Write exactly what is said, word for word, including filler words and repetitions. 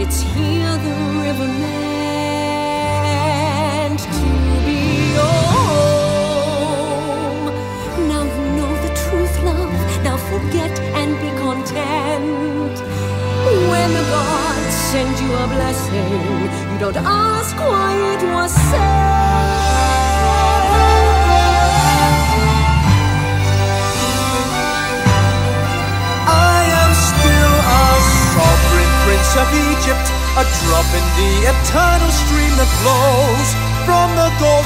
It's here the river meant to be your home. Now you know the truth, love. Now forget and be content. When the gods send you a blessing, you don't ask why it was sent. I am still a sovereign prince of Egypt, a drop in the eternal stream that flows from the gold